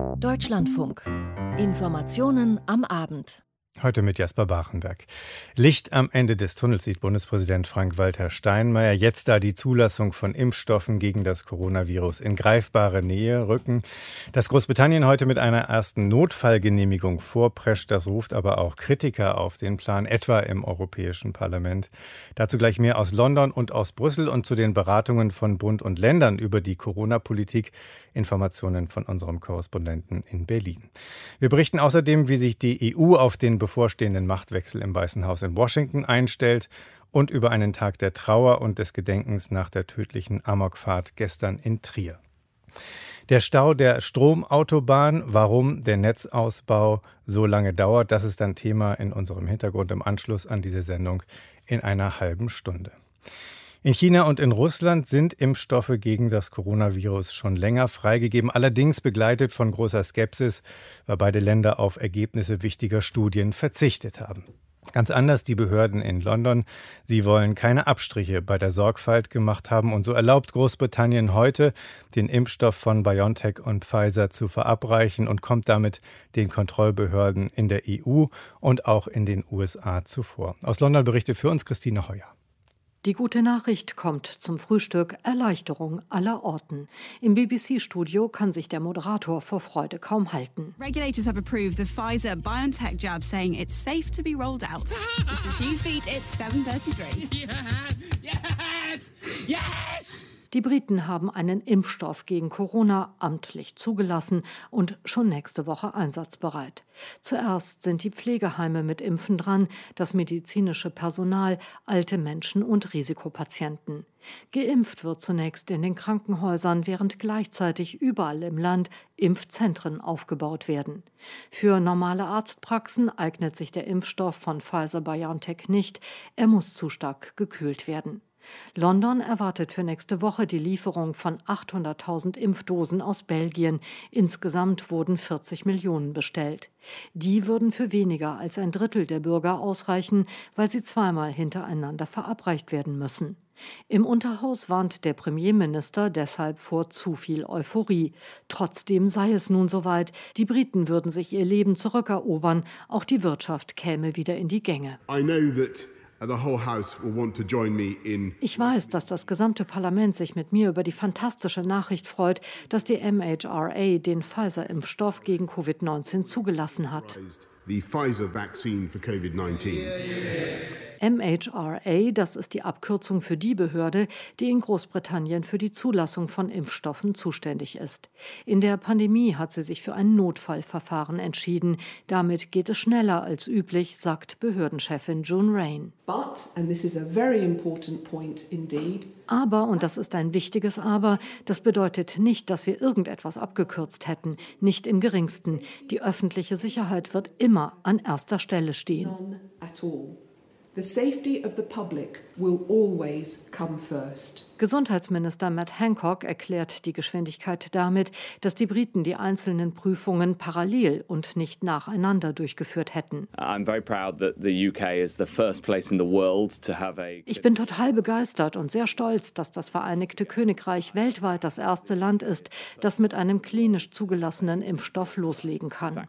Deutschlandfunk. Informationen am Abend. Heute mit Jasper Bachenberg. Licht am Ende des Tunnels sieht Bundespräsident Frank-Walter Steinmeier. Jetzt, da die Zulassung von Impfstoffen gegen das Coronavirus in greifbare Nähe rücken. Dass Großbritannien heute mit einer ersten Notfallgenehmigung vorprescht, das ruft aber auch Kritiker auf den Plan, etwa im Europäischen Parlament. Dazu gleich mehr aus London und aus Brüssel und zu den Beratungen von Bund und Ländern über die Corona-Politik. Informationen von unserem Korrespondenten in Berlin. Wir berichten außerdem, wie sich die EU auf den bevorstehenden Machtwechsel im Weißen Haus in Washington einstellt und über einen Tag der Trauer und des Gedenkens nach der tödlichen Amokfahrt gestern in Trier. Der Stau der Stromautobahn, warum der Netzausbau so lange dauert, das ist dann Thema in unserem Hintergrund im Anschluss an diese Sendung in einer halben Stunde. In China und in Russland sind Impfstoffe gegen das Coronavirus schon länger freigegeben, allerdings begleitet von großer Skepsis, weil beide Länder auf Ergebnisse wichtiger Studien verzichtet haben. Ganz anders die Behörden in London. Sie wollen keine Abstriche bei der Sorgfalt gemacht haben und so erlaubt Großbritannien heute, den Impfstoff von BioNTech und Pfizer zu verabreichen und kommt damit den Kontrollbehörden in der EU und auch in den USA zuvor. Aus London berichtet für uns Christine Heuer. Die gute Nachricht kommt zum Frühstück, Erleichterung aller Orten. Im BBC-Studio kann sich der Moderator vor Freude kaum halten. Regulators have approved the Pfizer-BioNTech jab, saying it's safe to be rolled out. This is Newsbeat, it's 7:33. Yes! Yes! Die Briten haben einen Impfstoff gegen Corona amtlich zugelassen und schon nächste Woche einsatzbereit. Zuerst sind die Pflegeheime mit Impfen dran, das medizinische Personal, alte Menschen und Risikopatienten. Geimpft wird zunächst in den Krankenhäusern, während gleichzeitig überall im Land Impfzentren aufgebaut werden. Für normale Arztpraxen eignet sich der Impfstoff von Pfizer-BioNTech nicht, er muss zu stark gekühlt werden. London erwartet für nächste Woche die Lieferung von 800.000 Impfdosen aus Belgien. Insgesamt wurden 40 Millionen bestellt. Die würden für weniger als ein Drittel der Bürger ausreichen, weil sie zweimal hintereinander verabreicht werden müssen. Im Unterhaus warnt der Premierminister deshalb vor zu viel Euphorie. Trotzdem sei es nun soweit, die Briten würden sich ihr Leben zurückerobern, auch die Wirtschaft käme wieder in die Gänge. Ich weiß, dass das gesamte Parlament sich mit mir über die fantastische Nachricht freut, dass die MHRA den Pfizer-Impfstoff gegen Covid-19 zugelassen hat. MHRA, das ist die Abkürzung für die Behörde, die in Großbritannien für die Zulassung von Impfstoffen zuständig ist. In der Pandemie hat sie sich für ein Notfallverfahren entschieden. Damit geht es schneller als üblich, sagt Behördenchefin June Rain. Aber, und das ist ein wichtiges Aber, das bedeutet nicht, dass wir irgendetwas abgekürzt hätten. Nicht im geringsten. Die öffentliche Sicherheit wird immer an erster Stelle stehen. The safety of the public will always come first. Gesundheitsminister Matt Hancock erklärt die Geschwindigkeit damit, dass die Briten die einzelnen Prüfungen parallel und nicht nacheinander durchgeführt hätten. Ich bin total begeistert und sehr stolz, dass das Vereinigte Königreich weltweit das erste Land ist, das mit einem klinisch zugelassenen Impfstoff loslegen kann.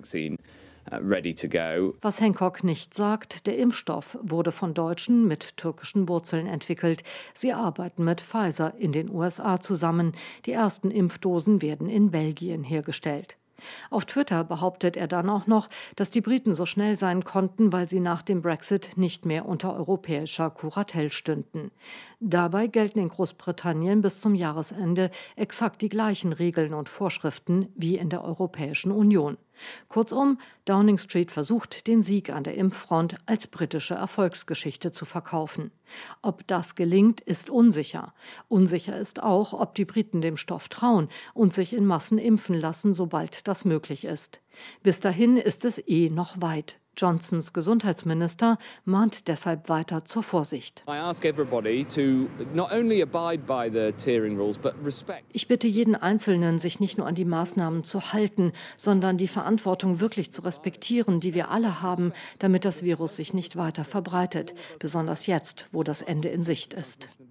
Was Hancock nicht sagt, der Impfstoff wurde von Deutschen mit türkischen Wurzeln entwickelt. Sie arbeiten mit Pfizer in den USA zusammen. Die ersten Impfdosen werden in Belgien hergestellt. Auf Twitter behauptet er dann auch noch, dass die Briten so schnell sein konnten, weil sie nach dem Brexit nicht mehr unter europäischer Kuratel stünden. Dabei gelten in Großbritannien bis zum Jahresende exakt die gleichen Regeln und Vorschriften wie in der Europäischen Union. Kurzum, Downing Street versucht, den Sieg an der Impffront als britische Erfolgsgeschichte zu verkaufen. Ob das gelingt, ist unsicher. Unsicher ist auch, ob die Briten dem Stoff trauen und sich in Massen impfen lassen, sobald das möglich ist. Bis dahin ist es noch weit. Johnsons Gesundheitsminister mahnt deshalb weiter zur Vorsicht. Ich bitte jeden Einzelnen, sich nicht nur an die Maßnahmen zu halten, sondern die Verantwortung wirklich zu respektieren, die wir alle haben, damit das Virus sich nicht weiter verbreitet, besonders jetzt, wo das Ende in Sicht ist.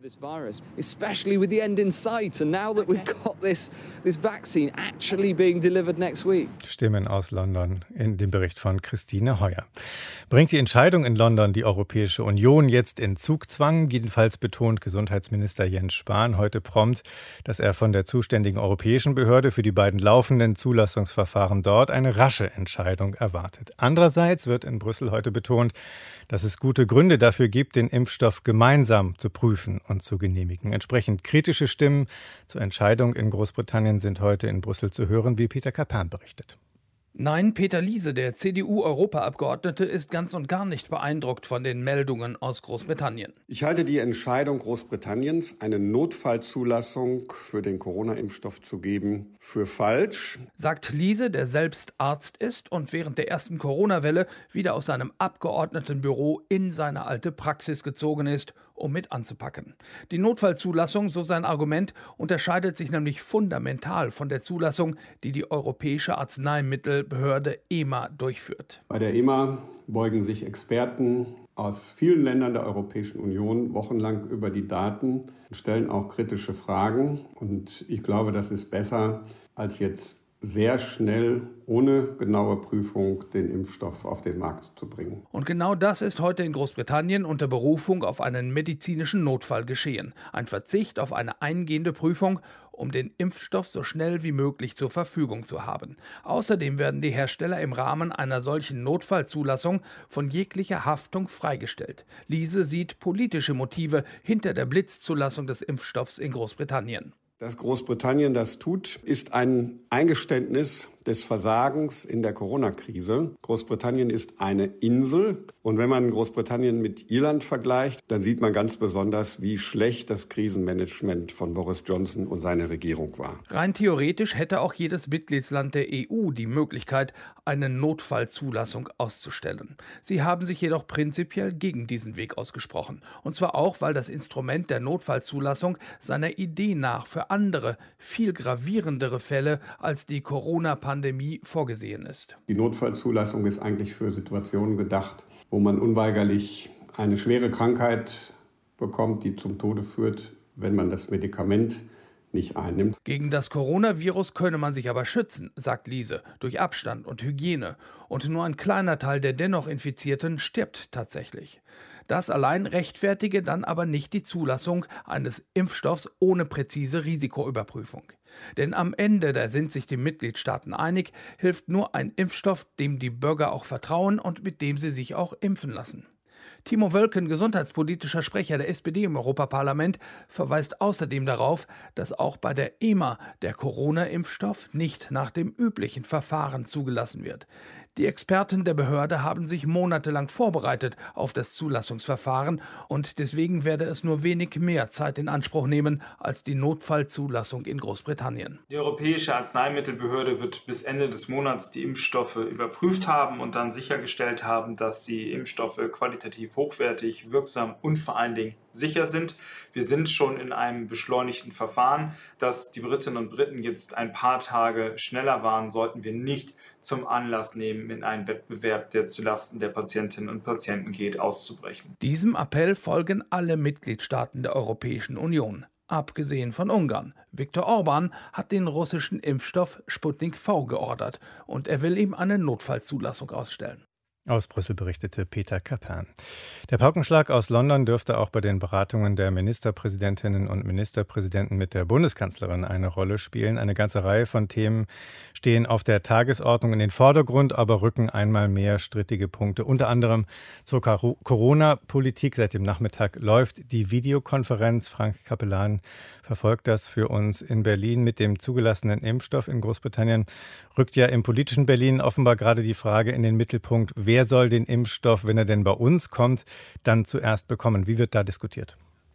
This virus, especially with the end in sight, and now that we've got this vaccine actually being delivered next week. Stimmen aus London in dem Bericht von Christine Heuer. Bringt die Entscheidung in London die Europäische Union jetzt in Zugzwang? Jedenfalls betont Gesundheitsminister Jens Spahn heute prompt, dass er von der zuständigen europäischen Behörde für die beiden laufenden Zulassungsverfahren dort eine rasche Entscheidung erwartet. Andererseits wird in Brüssel heute betont, dass es gute Gründe dafür gibt, den Impfstoff gemeinsam zu prüfen und zu genehmigen. Entsprechend kritische Stimmen zur Entscheidung in Großbritannien sind heute in Brüssel zu hören, wie Peter Kapern berichtet. Nein, Peter Liese, der CDU-Europaabgeordnete, ist ganz und gar nicht beeindruckt von den Meldungen aus Großbritannien. Ich halte die Entscheidung Großbritanniens, eine Notfallzulassung für den Corona-Impfstoff zu geben, für falsch. Sagt Liese, der selbst Arzt ist und während der ersten Corona-Welle wieder aus seinem Abgeordnetenbüro in seine alte Praxis gezogen ist, um mit anzupacken. Die Notfallzulassung, so sein Argument, unterscheidet sich nämlich fundamental von der Zulassung, die die Europäische Arzneimittelbehörde EMA durchführt. Bei der EMA beugen sich Experten aus vielen Ländern der Europäischen Union wochenlang über die Daten und stellen auch kritische Fragen. Und ich glaube, das ist besser, als jetzt sehr schnell, ohne genaue Prüfung, den Impfstoff auf den Markt zu bringen. Und genau das ist heute in Großbritannien unter Berufung auf einen medizinischen Notfall geschehen. Ein Verzicht auf eine eingehende Prüfung, um den Impfstoff so schnell wie möglich zur Verfügung zu haben. Außerdem werden die Hersteller im Rahmen einer solchen Notfallzulassung von jeglicher Haftung freigestellt. Liese sieht politische Motive hinter der Blitzzulassung des Impfstoffs in Großbritannien. Dass Großbritannien das tut, ist ein Eingeständnis des Versagens in der Corona-Krise. Großbritannien ist eine Insel. Und wenn man Großbritannien mit Irland vergleicht, dann sieht man ganz besonders, wie schlecht das Krisenmanagement von Boris Johnson und seiner Regierung war. Rein theoretisch hätte auch jedes Mitgliedsland der EU die Möglichkeit, eine Notfallzulassung auszustellen. Sie haben sich jedoch prinzipiell gegen diesen Weg ausgesprochen. Und zwar auch, weil das Instrument der Notfallzulassung seiner Idee nach für andere, viel gravierendere Fälle als die Corona-Pandemie vorgesehen ist. Die Notfallzulassung ist eigentlich für Situationen gedacht, wo man unweigerlich eine schwere Krankheit bekommt, die zum Tode führt, wenn man das Medikament nicht einnimmt. Gegen das Coronavirus könne man sich aber schützen, sagt Liese, durch Abstand und Hygiene. Und nur ein kleiner Teil der dennoch Infizierten stirbt tatsächlich. Das allein rechtfertige dann aber nicht die Zulassung eines Impfstoffs ohne präzise Risikoüberprüfung. Denn am Ende, da sind sich die Mitgliedstaaten einig, hilft nur ein Impfstoff, dem die Bürger auch vertrauen und mit dem sie sich auch impfen lassen. Timo Wölken, gesundheitspolitischer Sprecher der SPD im Europaparlament, verweist außerdem darauf, dass auch bei der EMA der Corona-Impfstoff nicht nach dem üblichen Verfahren zugelassen wird. Die Experten der Behörde haben sich monatelang vorbereitet auf das Zulassungsverfahren und deswegen werde es nur wenig mehr Zeit in Anspruch nehmen als die Notfallzulassung in Großbritannien. Die Europäische Arzneimittelbehörde wird bis Ende des Monats die Impfstoffe überprüft haben und dann sichergestellt haben, dass die Impfstoffe qualitativ hochwertig, wirksam und vor allen Dingen sicher sind. Wir sind schon in einem beschleunigten Verfahren. Dass die Britinnen und Briten jetzt ein paar Tage schneller waren, sollten wir nicht zum Anlass nehmen, in einen Wettbewerb, der zulasten der Patientinnen und Patienten geht, auszubrechen. Diesem Appell folgen alle Mitgliedstaaten der Europäischen Union, abgesehen von Ungarn. Viktor Orbán hat den russischen Impfstoff Sputnik V geordert und er will ihm eine Notfallzulassung ausstellen. Aus Brüssel berichtete Peter Kapern. Der Paukenschlag aus London dürfte auch bei den Beratungen der Ministerpräsidentinnen und Ministerpräsidenten mit der Bundeskanzlerin eine Rolle spielen. Eine ganze Reihe von Themen stehen auf der Tagesordnung in den Vordergrund, aber rücken einmal mehr strittige Punkte. Unter anderem zur Corona-Politik. Seit dem Nachmittag läuft die Videokonferenz. Frank Capellan verfolgt das für uns in Berlin mit dem zugelassenen Impfstoff in Großbritannien. Rückt ja im politischen Berlin offenbar gerade die Frage in den Mittelpunkt, wer soll den Impfstoff, wenn er denn bei uns kommt, dann zuerst bekommen? Wie wird da diskutiert?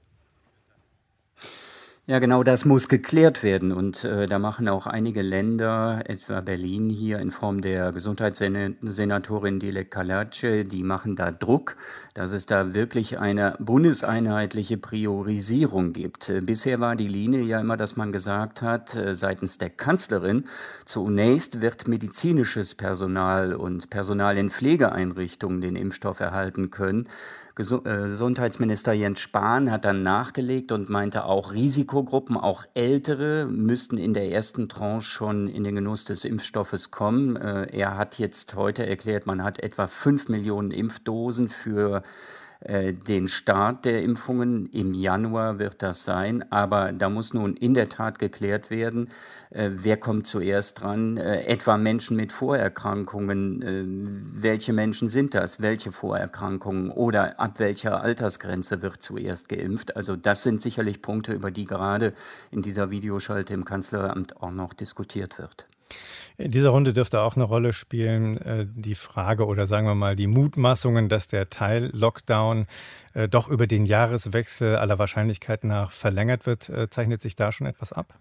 Ja, genau das muss geklärt werden. Und da machen auch einige Länder, etwa Berlin hier in Form der Gesundheitssenatorin Dilek Kalace, die machen da Druck, dass es da wirklich eine bundeseinheitliche Priorisierung gibt. Bisher war die Linie ja immer, dass man gesagt hat, seitens der Kanzlerin, zunächst wird medizinisches Personal und Personal in Pflegeeinrichtungen den Impfstoff erhalten können. Gesundheitsminister Jens Spahn hat dann nachgelegt und meinte, auch Risikogruppen, auch Ältere müssten in der ersten Tranche schon in den Genuss des Impfstoffes kommen. Er hat jetzt heute erklärt, man hat etwa 5 Millionen Impfdosen für den Start der Impfungen. Im Januar wird das sein, aber da muss nun in der Tat geklärt werden, wer kommt zuerst dran, etwa Menschen mit Vorerkrankungen, welche Menschen sind das, welche Vorerkrankungen oder ab welcher Altersgrenze wird zuerst geimpft. Also das sind sicherlich Punkte, über die gerade in dieser Videoschalte im Kanzleramt auch noch diskutiert wird. In dieser Runde dürfte auch eine Rolle spielen, die Frage oder sagen wir mal die Mutmaßungen, dass der Teil-Lockdown doch über den Jahreswechsel aller Wahrscheinlichkeit nach verlängert wird. Zeichnet sich da schon etwas ab?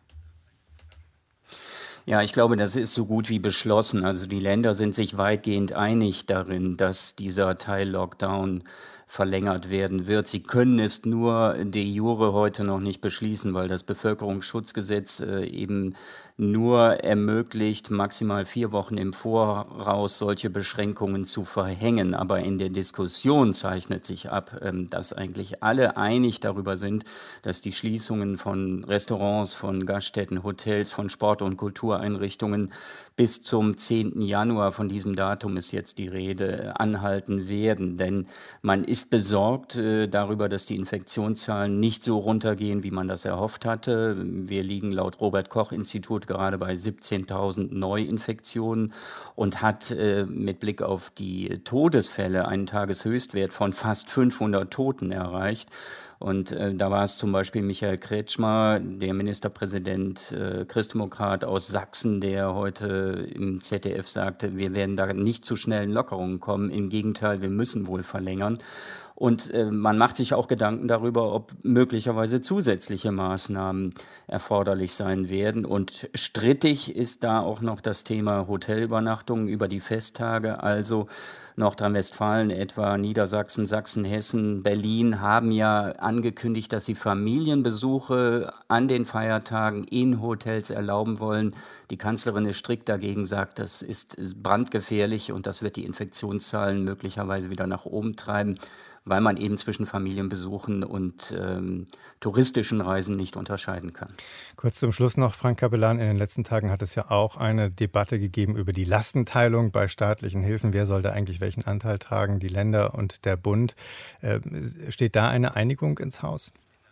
Ja, ich glaube, das ist so gut wie beschlossen. Also die Länder sind sich weitgehend einig darin, dass dieser Teil-Lockdown verlängert werden wird. Sie können es nur de jure heute noch nicht beschließen, weil das Bevölkerungsschutzgesetz eben nur ermöglicht, maximal 4 Wochen im Voraus solche Beschränkungen zu verhängen. Aber in der Diskussion zeichnet sich ab, dass eigentlich alle einig darüber sind, dass die Schließungen von Restaurants, von Gaststätten, Hotels, von Sport- und Kultureinrichtungen bis zum 10. Januar, von diesem Datum ist jetzt die Rede, anhalten werden. Denn man ist besorgt darüber, dass die Infektionszahlen nicht so runtergehen, wie man das erhofft hatte. Wir liegen laut Robert-Koch-Institut gerade bei 17.000 Neuinfektionen und hat mit Blick auf die Todesfälle einen Tageshöchstwert von fast 500 Toten erreicht. Und da war es zum Beispiel Michael Kretschmer, der Ministerpräsident, Christdemokrat aus Sachsen, der heute im ZDF sagte, wir werden da nicht zu schnellen Lockerungen kommen. Im Gegenteil, wir müssen wohl verlängern. Und man macht sich auch Gedanken darüber, ob möglicherweise zusätzliche Maßnahmen erforderlich sein werden. Und strittig ist da auch noch das Thema Hotelübernachtungen über die Festtage. Also Nordrhein-Westfalen, etwa Niedersachsen, Sachsen, Hessen, Berlin haben ja angekündigt, dass sie Familienbesuche an den Feiertagen in Hotels erlauben wollen. Die Kanzlerin ist strikt dagegen, sagt, das ist brandgefährlich und das wird die Infektionszahlen möglicherweise wieder nach oben treiben, weil man eben zwischen Familienbesuchen und touristischen Reisen nicht unterscheiden kann. Kurz zum Schluss noch, Frank Capellan, in den letzten Tagen hat es ja auch eine Debatte gegeben über die Lastenteilung bei staatlichen Hilfen. Wer soll da eigentlich welchen Anteil tragen, die Länder und der Bund? Steht da eine Einigung ins Haus?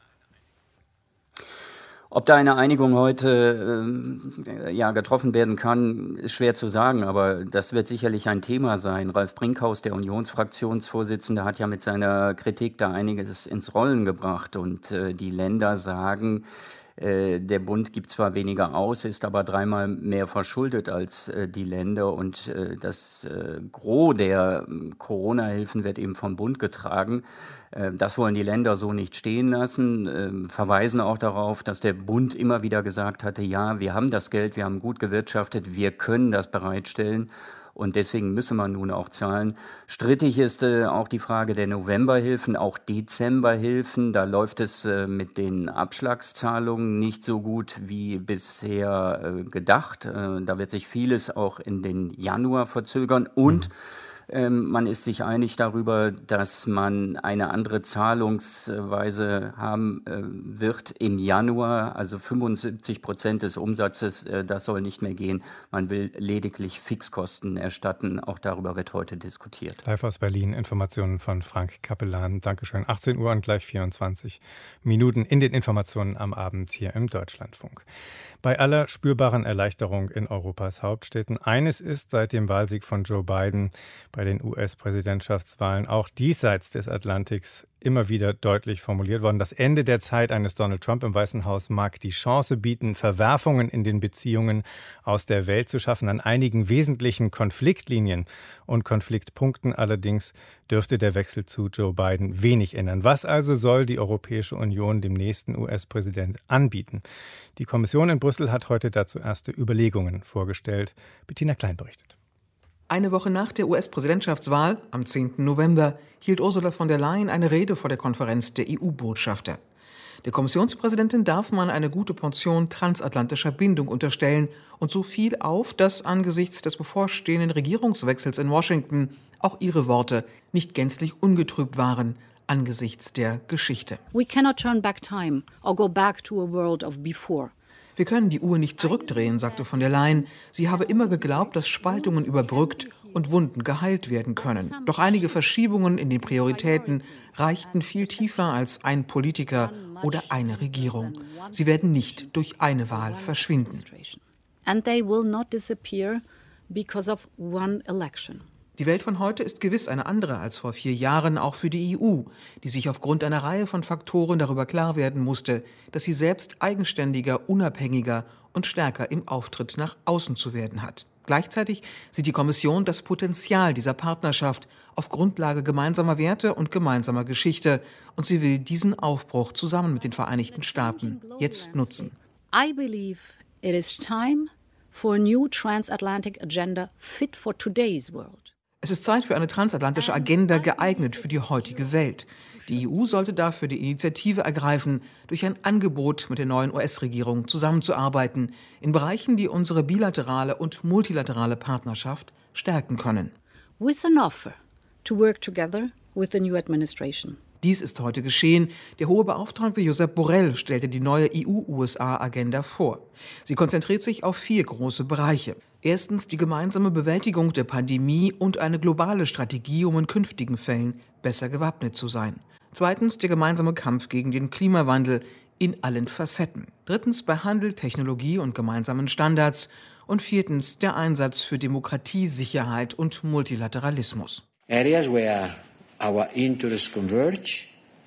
Ob da eine Einigung heute getroffen werden kann, ist schwer zu sagen, aber das wird sicherlich ein Thema sein. Ralf Brinkhaus, der Unionsfraktionsvorsitzende, hat ja mit seiner Kritik da einiges ins Rollen gebracht und die Länder sagen, der Bund gibt zwar weniger aus, ist aber 3-mal mehr verschuldet als die Länder und das Gros der Corona-Hilfen wird eben vom Bund getragen. Das wollen die Länder so nicht stehen lassen, verweisen auch darauf, dass der Bund immer wieder gesagt hatte, ja, wir haben das Geld, wir haben gut gewirtschaftet, wir können das bereitstellen. Und deswegen müsse man nun auch zahlen. Strittig ist auch die Frage der Novemberhilfen, auch Dezemberhilfen. Da läuft es mit den Abschlagszahlungen nicht so gut wie bisher gedacht. Da wird sich vieles auch in den Januar verzögern. Und man ist sich einig darüber, dass man eine andere Zahlungsweise haben wird im Januar. Also 75% des Umsatzes, das soll nicht mehr gehen. Man will lediglich Fixkosten erstatten. Auch darüber wird heute diskutiert. Live aus Berlin, Informationen von Frank Capellan. Dankeschön. 18 Uhr und gleich 24 Minuten in den Informationen am Abend hier im Deutschlandfunk. Bei aller spürbaren Erleichterung in Europas Hauptstädten, eines ist seit dem Wahlsieg von Joe Biden bei den US-Präsidentschaftswahlen auch diesseits des Atlantiks immer wieder deutlich formuliert worden. Das Ende der Zeit eines Donald Trump im Weißen Haus mag die Chance bieten, Verwerfungen in den Beziehungen aus der Welt zu schaffen. An einigen wesentlichen Konfliktlinien und Konfliktpunkten allerdings dürfte der Wechsel zu Joe Biden wenig ändern. Was also soll die Europäische Union dem nächsten US-Präsident anbieten? Die Kommission in Brüssel hat heute dazu erste Überlegungen vorgestellt. Bettina Klein berichtet. Eine Woche nach der US-Präsidentschaftswahl, am 10. November, hielt Ursula von der Leyen eine Rede vor der Konferenz der EU-Botschafter. Der Kommissionspräsidentin darf man eine gute Portion transatlantischer Bindung unterstellen und so fiel auf, dass angesichts des bevorstehenden Regierungswechsels in Washington auch ihre Worte nicht gänzlich ungetrübt waren. angesichts der Geschichte. We cannot turn back time or go back to a world of before. Wir können die Uhr nicht zurückdrehen, sagte von der Leyen. Sie habe immer geglaubt, dass Spaltungen überbrückt und Wunden geheilt werden können. Doch einige Verschiebungen in den Prioritäten reichten viel tiefer als ein Politiker oder eine Regierung. Sie werden nicht durch eine Wahl verschwinden. And they will not disappear because of one election. Die Welt von heute ist gewiss eine andere als vor 4 Jahren, auch für die EU, die sich aufgrund einer Reihe von Faktoren darüber klar werden musste, dass sie selbst eigenständiger, unabhängiger und stärker im Auftritt nach außen zu werden hat. Gleichzeitig sieht die Kommission das Potenzial dieser Partnerschaft auf Grundlage gemeinsamer Werte und gemeinsamer Geschichte, und sie will diesen Aufbruch zusammen mit den Vereinigten Staaten jetzt nutzen. I believe it is time for a new transatlantic agenda fit for today's world. Es ist Zeit für eine transatlantische Agenda, geeignet für die heutige Welt. Die EU sollte dafür die Initiative ergreifen, durch ein Angebot mit der neuen US-Regierung zusammenzuarbeiten, in Bereichen, die unsere bilaterale und multilaterale Partnerschaft stärken können. With an offer to work together with the new administration. Dies ist heute geschehen. Der hohe Beauftragte Josep Borrell stellte die neue EU-USA-Agenda vor. Sie konzentriert sich auf 4 große Bereiche. Erstens die gemeinsame Bewältigung der Pandemie und eine globale Strategie, um in künftigen Fällen besser gewappnet zu sein. Zweitens der gemeinsame Kampf gegen den Klimawandel in allen Facetten. Drittens bei Handel, Technologie und gemeinsamen Standards. Und viertens der Einsatz für Demokratie, Sicherheit und Multilateralismus. Areas where our interests converge,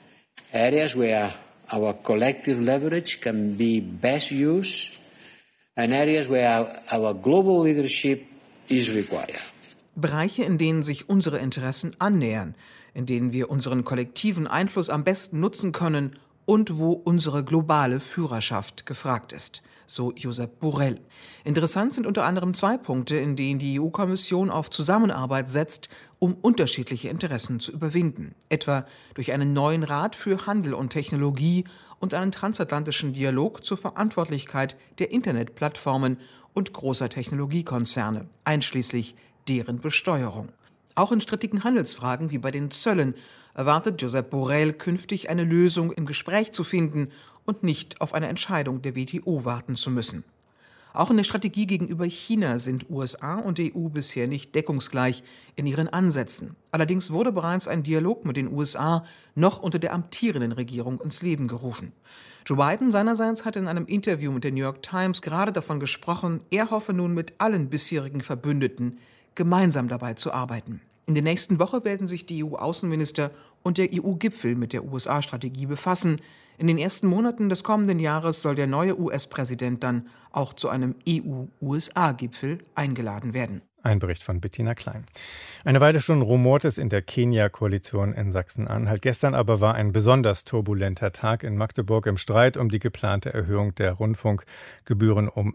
areas where our collective leverage can be best used, and areas where our global leadership is required. Bereiche, in denen sich unsere Interessen annähern, in denen wir unseren kollektiven Einfluss am besten nutzen können und wo unsere globale Führerschaft gefragt ist, so Josep Borrell. Interessant sind unter anderem 2 Punkte, in denen die EU-Kommission auf Zusammenarbeit setzt, um unterschiedliche Interessen zu überwinden, etwa durch einen neuen Rat für Handel und Technologie und einen transatlantischen Dialog zur Verantwortlichkeit der Internetplattformen und großer Technologiekonzerne, einschließlich deren Besteuerung. Auch in strittigen Handelsfragen wie bei den Zöllen erwartet Josep Borrell künftig eine Lösung im Gespräch zu finden und nicht auf eine Entscheidung der WTO warten zu müssen. Auch in der Strategie gegenüber China sind USA und EU bisher nicht deckungsgleich in ihren Ansätzen. Allerdings wurde bereits ein Dialog mit den USA noch unter der amtierenden Regierung ins Leben gerufen. Joe Biden seinerseits hat in einem Interview mit der New York Times gerade davon gesprochen, er hoffe nun mit allen bisherigen Verbündeten gemeinsam dabei zu arbeiten. In der nächsten Woche werden sich die EU-Außenminister und der EU-Gipfel mit der USA-Strategie befassen. In den ersten Monaten des kommenden Jahres soll der neue US-Präsident dann auch zu einem EU-USA-Gipfel eingeladen werden. Ein Bericht von Bettina Klein. Eine Weile schon rumort es in der Kenia-Koalition in Sachsen-Anhalt. Gestern aber war ein besonders turbulenter Tag in Magdeburg im Streit um die geplante Erhöhung der Rundfunkgebühren um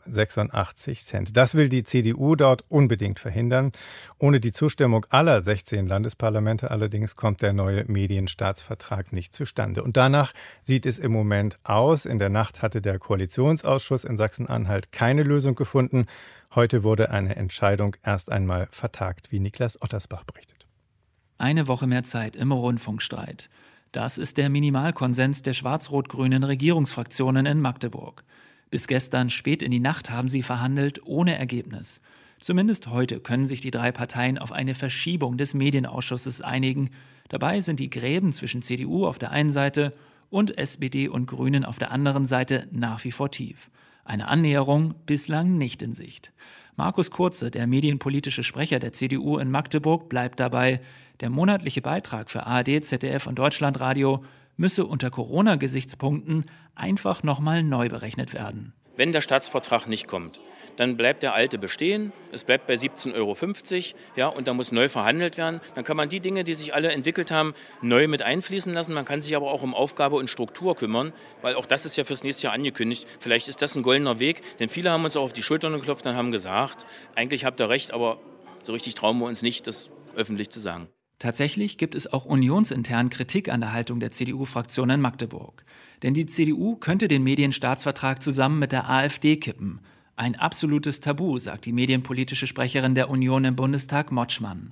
86 Cent. Das will die CDU dort unbedingt verhindern. Ohne die Zustimmung aller 16 Landesparlamente allerdings kommt der neue Medienstaatsvertrag nicht zustande. Und danach sieht es im Moment aus. In der Nacht hatte der Koalitionsausschuss in Sachsen-Anhalt keine Lösung gefunden. Heute wurde eine Entscheidung erst einmal vertagt, wie Niklas Ottersbach berichtet. Eine Woche mehr Zeit im Rundfunkstreit. Das ist der Minimalkonsens der schwarz-rot-grünen Regierungsfraktionen in Magdeburg. Bis gestern spät in die Nacht haben sie verhandelt, ohne Ergebnis. Zumindest heute können sich die 3 Parteien auf eine Verschiebung des Medienausschusses einigen. Dabei sind die Gräben zwischen CDU auf der einen Seite und SPD und Grünen auf der anderen Seite nach wie vor tief. Eine Annäherung bislang nicht in Sicht. Markus Kurze, der medienpolitische Sprecher der CDU in Magdeburg, bleibt dabei, der monatliche Beitrag für ARD, ZDF und Deutschlandradio müsse unter Corona-Gesichtspunkten einfach nochmal neu berechnet werden. Wenn der Staatsvertrag nicht kommt, dann bleibt der alte bestehen, es bleibt bei 17,50 €, ja, und da muss neu verhandelt werden. Dann kann man die Dinge, die sich alle entwickelt haben, neu mit einfließen lassen. Man kann sich aber auch um Aufgabe und Struktur kümmern, weil auch das ist ja fürs nächste Jahr angekündigt. Vielleicht ist das ein goldener Weg, denn viele haben uns auch auf die Schultern geklopft und haben gesagt, eigentlich habt ihr recht, aber so richtig trauen wir uns nicht, das öffentlich zu sagen. Tatsächlich gibt es auch unionsintern Kritik an der Haltung der CDU-Fraktion in Magdeburg. Denn die CDU könnte den Medienstaatsvertrag zusammen mit der AfD kippen. Ein absolutes Tabu, sagt die medienpolitische Sprecherin der Union im Bundestag, Motschmann.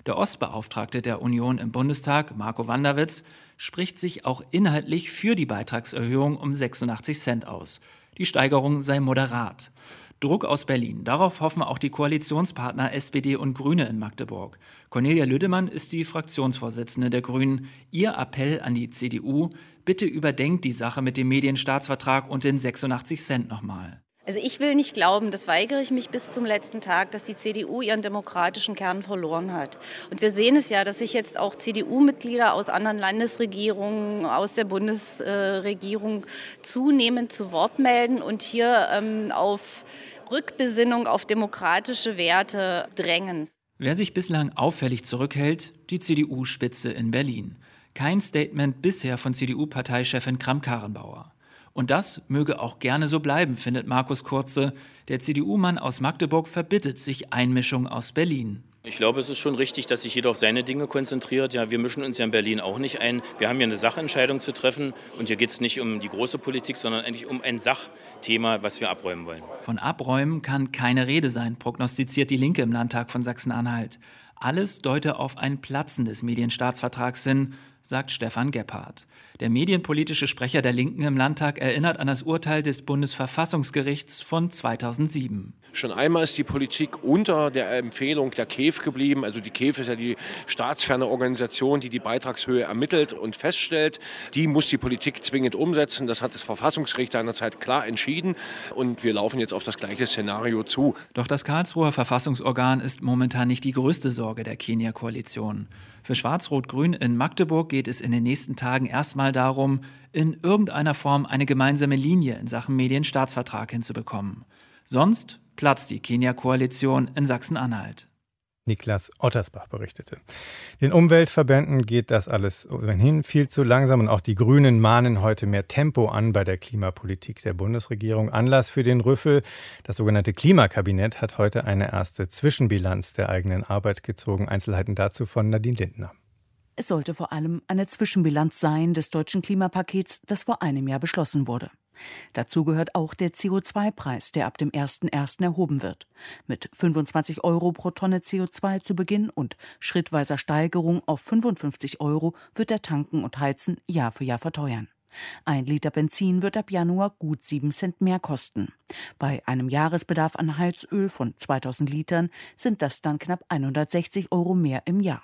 Der Ostbeauftragte der Union im Bundestag, Marco Wanderwitz, spricht sich auch inhaltlich für die Beitragserhöhung um 86 Cent aus. Die Steigerung sei moderat. Druck aus Berlin. Darauf hoffen auch die Koalitionspartner SPD und Grüne in Magdeburg. Cornelia Lüdemann ist die Fraktionsvorsitzende der Grünen. Ihr Appell an die CDU: Bitte überdenkt die Sache mit dem Medienstaatsvertrag und den 86 Cent nochmal. Also ich will nicht glauben, das weigere ich mich bis zum letzten Tag, dass die CDU ihren demokratischen Kern verloren hat. Und wir sehen es ja, dass sich jetzt auch CDU-Mitglieder aus anderen Landesregierungen, aus der Bundesregierung zunehmend zu Wort melden und hier auf Rückbesinnung auf demokratische Werte drängen. Wer sich bislang auffällig zurückhält, die CDU-Spitze in Berlin. Kein Statement bisher von CDU-Parteichefin Kramp-Karrenbauer. Und das möge auch gerne so bleiben, findet Markus Kurze. Der CDU-Mann aus Magdeburg verbittet sich Einmischung aus Berlin. Ich glaube, es ist schon richtig, dass sich jeder auf seine Dinge konzentriert. Ja, wir mischen uns ja in Berlin auch nicht ein. Wir haben hier eine Sachentscheidung zu treffen. Und hier geht es nicht um die große Politik, sondern eigentlich um ein Sachthema, was wir abräumen wollen. Von Abräumen kann keine Rede sein, prognostiziert die Linke im Landtag von Sachsen-Anhalt. Alles deute auf ein Platzen des Medienstaatsvertrags hin, sagt Stefan Gebhardt. Der medienpolitische Sprecher der Linken im Landtag erinnert an das Urteil des Bundesverfassungsgerichts von 2007. Schon einmal ist die Politik unter der Empfehlung der KEF geblieben. Also die KEF ist ja die staatsferne Organisation, die die Beitragshöhe ermittelt und feststellt. Die muss die Politik zwingend umsetzen. Das hat das Verfassungsgericht seinerzeit klar entschieden. Und wir laufen jetzt auf das gleiche Szenario zu. Doch das Karlsruher Verfassungsorgan ist momentan nicht die größte Sorge der Kenia-Koalition. Für Schwarz-Rot-Grün in Magdeburg geht es in den nächsten Tagen erstmal darum, in irgendeiner Form eine gemeinsame Linie in Sachen Medienstaatsvertrag hinzubekommen. Sonst platzt die Kenia-Koalition in Sachsen-Anhalt. Niklas Ottersbach berichtete. Den Umweltverbänden geht das alles ohnehin viel zu langsam und auch die Grünen mahnen heute mehr Tempo an bei der Klimapolitik der Bundesregierung. Anlass für den Rüffel: Das sogenannte Klimakabinett hat heute eine erste Zwischenbilanz der eigenen Arbeit gezogen. Einzelheiten dazu von Nadine Lindner. Es sollte vor allem eine Zwischenbilanz sein des deutschen Klimapakets, das vor einem Jahr beschlossen wurde. Dazu gehört auch der CO2-Preis, der ab dem 1.1. erhoben wird. Mit 25 € pro Tonne CO2 zu Beginn und schrittweiser Steigerung auf 55 € wird der Tanken und Heizen Jahr für Jahr verteuern. 1 Liter Benzin wird ab Januar gut 7 Cent mehr kosten. Bei einem Jahresbedarf an Heizöl von 2000 Litern sind das dann knapp 160 € mehr im Jahr.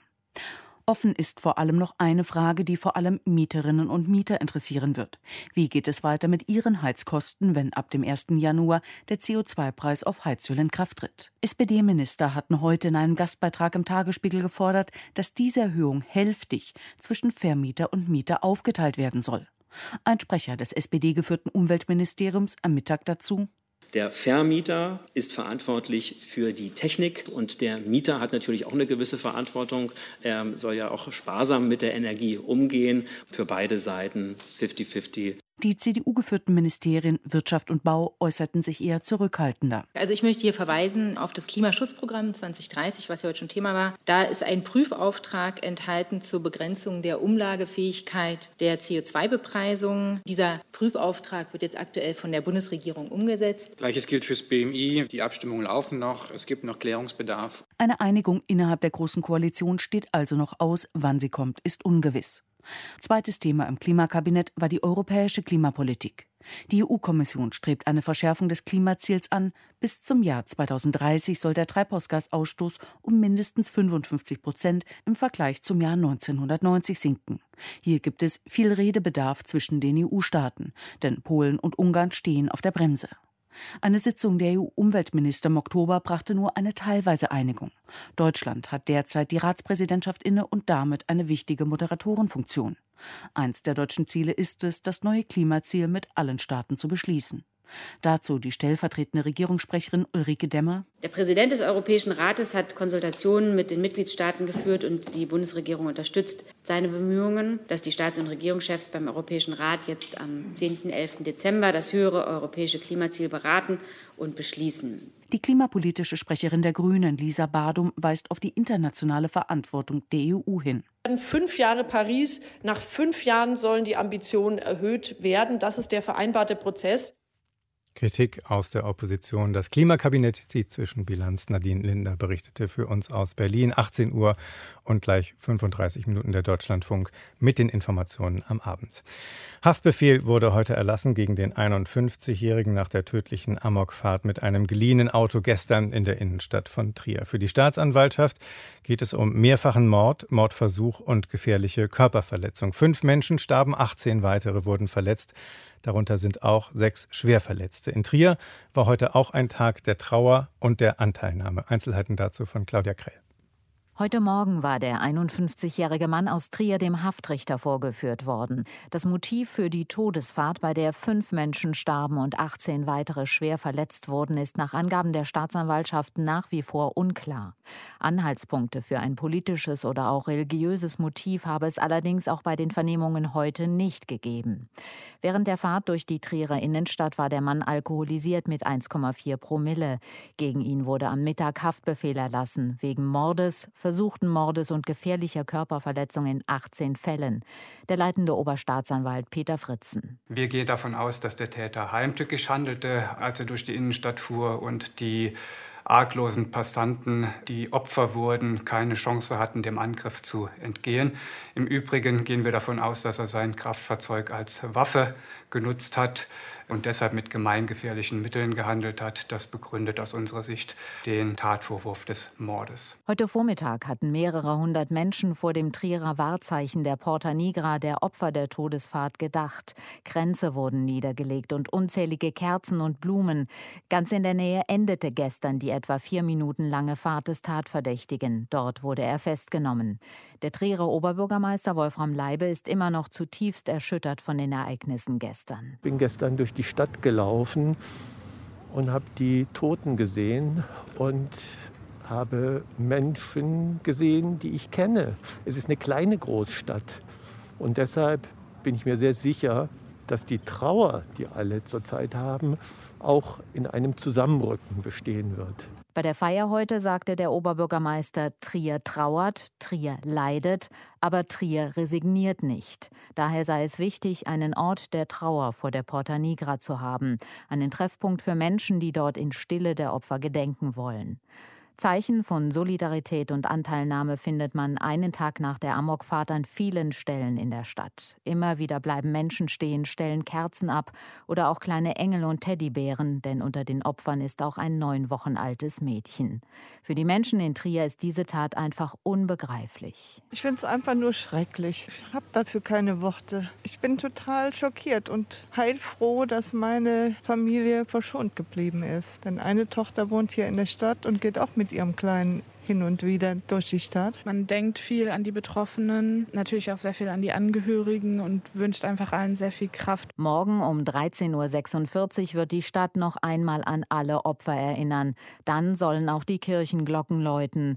Offen ist vor allem noch eine Frage, die vor allem Mieterinnen und Mieter interessieren wird. Wie geht es weiter mit ihren Heizkosten, wenn ab dem 1. Januar der CO2-Preis auf Heizöl in Kraft tritt? SPD-Minister hatten heute in einem Gastbeitrag im Tagesspiegel gefordert, dass diese Erhöhung hälftig zwischen Vermieter und Mieter aufgeteilt werden soll. Ein Sprecher des SPD-geführten Umweltministeriums am Mittag dazu: Der Vermieter ist verantwortlich für die Technik und der Mieter hat natürlich auch eine gewisse Verantwortung. Er soll ja auch sparsam mit der Energie umgehen. Für beide Seiten 50-50. Die CDU-geführten Ministerien Wirtschaft und Bau äußerten sich eher zurückhaltender. Also ich möchte hier verweisen auf das Klimaschutzprogramm 2030, was ja heute schon Thema war. Da ist ein Prüfauftrag enthalten zur Begrenzung der Umlagefähigkeit der CO2-Bepreisung. Dieser Prüfauftrag wird jetzt aktuell von der Bundesregierung umgesetzt. Gleiches gilt fürs BMI. Die Abstimmungen laufen noch. Es gibt noch Klärungsbedarf. Eine Einigung innerhalb der Großen Koalition steht also noch aus. Wann sie kommt, ist ungewiss. Zweites Thema im Klimakabinett war die europäische Klimapolitik. Die EU-Kommission strebt eine Verschärfung des Klimaziels an. Bis zum Jahr 2030 soll der Treibhausgasausstoß um mindestens 55% im Vergleich zum Jahr 1990 sinken. Hier gibt es viel Redebedarf zwischen den EU-Staaten, denn Polen und Ungarn stehen auf der Bremse. Eine Sitzung der EU-Umweltminister im Oktober brachte nur eine teilweise Einigung. Deutschland hat derzeit die Ratspräsidentschaft inne und damit eine wichtige Moderatorenfunktion. Eins der deutschen Ziele ist es, das neue Klimaziel mit allen Staaten zu beschließen. Dazu die stellvertretende Regierungssprecherin Ulrike Demmer. Der Präsident des Europäischen Rates hat Konsultationen mit den Mitgliedstaaten geführt und die Bundesregierung unterstützt seine Bemühungen, dass die Staats- und Regierungschefs beim Europäischen Rat jetzt am 10. 11. Dezember das höhere europäische Klimaziel beraten und beschließen. Die klimapolitische Sprecherin der Grünen, Lisa Badum, weist auf die internationale Verantwortung der EU hin. 5 Jahre Paris, nach 5 Jahren sollen die Ambitionen erhöht werden. Das ist der vereinbarte Prozess. Kritik aus der Opposition. Das Klimakabinett zieht Zwischenbilanz. Nadine Linder berichtete für uns aus Berlin. 18 Uhr und gleich 35 Minuten der Deutschlandfunk mit den Informationen am Abend. Haftbefehl wurde heute erlassen gegen den 51-Jährigen nach der tödlichen Amokfahrt mit einem geliehenen Auto gestern in der Innenstadt von Trier. Für die Staatsanwaltschaft geht es um mehrfachen Mord, Mordversuch und gefährliche Körperverletzung. 5 Menschen starben, 18 weitere wurden verletzt. Darunter sind auch 6 Schwerverletzte. In Trier war heute auch ein Tag der Trauer und der Anteilnahme. Einzelheiten dazu von Claudia Krell. Heute Morgen war der 51-jährige Mann aus Trier dem Haftrichter vorgeführt worden. Das Motiv für die Todesfahrt, bei der 5 Menschen starben und 18 weitere schwer verletzt wurden, ist nach Angaben der Staatsanwaltschaft nach wie vor unklar. Anhaltspunkte für ein politisches oder auch religiöses Motiv habe es allerdings auch bei den Vernehmungen heute nicht gegeben. Während der Fahrt durch die Trierer Innenstadt war der Mann alkoholisiert mit 1,4 Promille. Gegen ihn wurde am Mittag Haftbefehl erlassen, wegen Mordes, versuchten Mordes und gefährlicher Körperverletzung in 18 Fällen. Der leitende Oberstaatsanwalt Peter Fritzen. Wir gehen davon aus, dass der Täter heimtückisch handelte, als er durch die Innenstadt fuhr und die arglosen Passanten, die Opfer wurden, keine Chance hatten, dem Angriff zu entgehen. Im Übrigen gehen wir davon aus, dass er sein Kraftfahrzeug als Waffe genutzt hat und deshalb mit gemeingefährlichen Mitteln gehandelt hat. Das begründet aus unserer Sicht den Tatvorwurf des Mordes. Heute Vormittag hatten mehrere hundert Menschen vor dem Trierer Wahrzeichen der Porta Nigra, der Opfer der Todesfahrt, gedacht. Kränze wurden niedergelegt und unzählige Kerzen und Blumen. Ganz in der Nähe endete gestern die etwa 4 Minuten lange Fahrt des Tatverdächtigen. Dort wurde er festgenommen. Der Trierer Oberbürgermeister Wolfram Leibe ist immer noch zutiefst erschüttert von den Ereignissen gestern. Ich bin gestern durch die Stadt gelaufen und habe die Toten gesehen und habe Menschen gesehen, die ich kenne. Es ist eine kleine Großstadt und deshalb bin ich mir sehr sicher, dass die Trauer, die alle zurzeit haben, auch in einem Zusammenrücken bestehen wird. Bei der Feier heute sagte der Oberbürgermeister, Trier trauert, Trier leidet, aber Trier resigniert nicht. Daher sei es wichtig, einen Ort der Trauer vor der Porta Nigra zu haben, einen Treffpunkt für Menschen, die dort in Stille der Opfer gedenken wollen. Zeichen von Solidarität und Anteilnahme findet man einen Tag nach der Amokfahrt an vielen Stellen in der Stadt. Immer wieder bleiben Menschen stehen, stellen Kerzen ab oder auch kleine Engel und Teddybären, denn unter den Opfern ist auch ein 9 Wochen altes Mädchen. Für die Menschen in Trier ist diese Tat einfach unbegreiflich. Ich finde es einfach nur schrecklich. Ich habe dafür keine Worte. Ich bin total schockiert und heilfroh, dass meine Familie verschont geblieben ist. Denn eine Tochter wohnt hier in der Stadt und geht auch mit ihrem Kleinen hin und wieder durch die Stadt. Man denkt viel an die Betroffenen, natürlich auch sehr viel an die Angehörigen und wünscht einfach allen sehr viel Kraft. Morgen um 13.46 Uhr wird die Stadt noch einmal an alle Opfer erinnern. Dann sollen auch die Kirchenglocken läuten.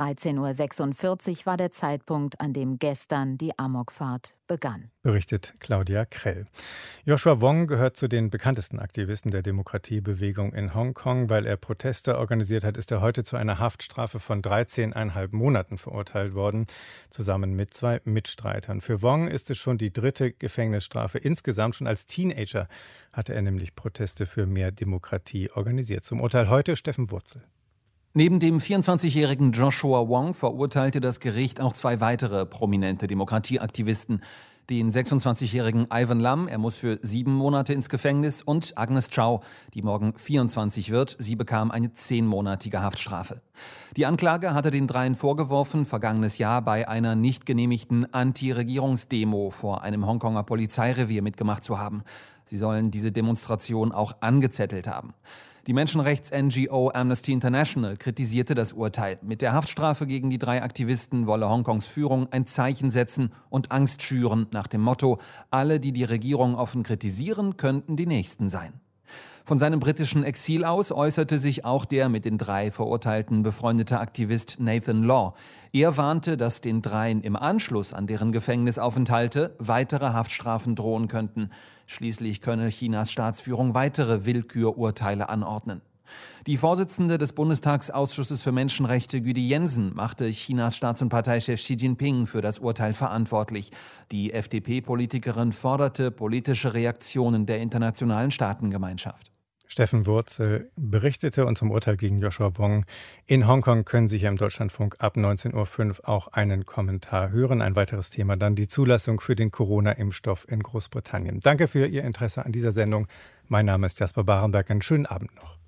13.46 Uhr war der Zeitpunkt, an dem gestern die Amokfahrt begann. Berichtet Claudia Krell. Joshua Wong gehört zu den bekanntesten Aktivisten der Demokratiebewegung in Hongkong. Weil er Proteste organisiert hat, ist er heute zu einer Haftstrafe von 13,5 Monaten verurteilt worden, zusammen mit 2 Mitstreitern. Für Wong ist es schon die 3. Gefängnisstrafe insgesamt. Schon als Teenager hatte er nämlich Proteste für mehr Demokratie organisiert. Zum Urteil heute Steffen Wurzel. Neben dem 24-jährigen Joshua Wong verurteilte das Gericht auch 2 weitere prominente Demokratieaktivisten. Den 26-jährigen Ivan Lam, er muss für 7 Monate ins Gefängnis, und Agnes Chow, die morgen 24 wird. Sie bekam eine 10-monatige Haftstrafe. Die Anklage hatte den dreien vorgeworfen, vergangenes Jahr bei einer nicht genehmigten Anti-Regierungsdemo vor einem Hongkonger Polizeirevier mitgemacht zu haben. Sie sollen diese Demonstration auch angezettelt haben. Die Menschenrechts-NGO Amnesty International kritisierte das Urteil. Mit der Haftstrafe gegen die 3 Aktivisten wolle Hongkongs Führung ein Zeichen setzen und Angst schüren, nach dem Motto: Alle, die die Regierung offen kritisieren, könnten die Nächsten sein. Von seinem britischen Exil aus äußerte sich auch der mit den 3 Verurteilten befreundete Aktivist Nathan Law. Er warnte, dass den dreien im Anschluss an deren Gefängnisaufenthalte weitere Haftstrafen drohen könnten. Schließlich könne Chinas Staatsführung weitere Willkürurteile anordnen. Die Vorsitzende des Bundestagsausschusses für Menschenrechte, Gyudi Jensen, machte Chinas Staats- und Parteichef Xi Jinping für das Urteil verantwortlich. Die FDP-Politikerin forderte politische Reaktionen der internationalen Staatengemeinschaft. Steffen Wurzel berichtete und zum Urteil gegen Joshua Wong. In Hongkong können Sie hier im Deutschlandfunk ab 19.05 Uhr auch einen Kommentar hören. Ein weiteres Thema dann die Zulassung für den Corona-Impfstoff in Großbritannien. Danke für Ihr Interesse an dieser Sendung. Mein Name ist Jasper Barenberg. Einen schönen Abend noch.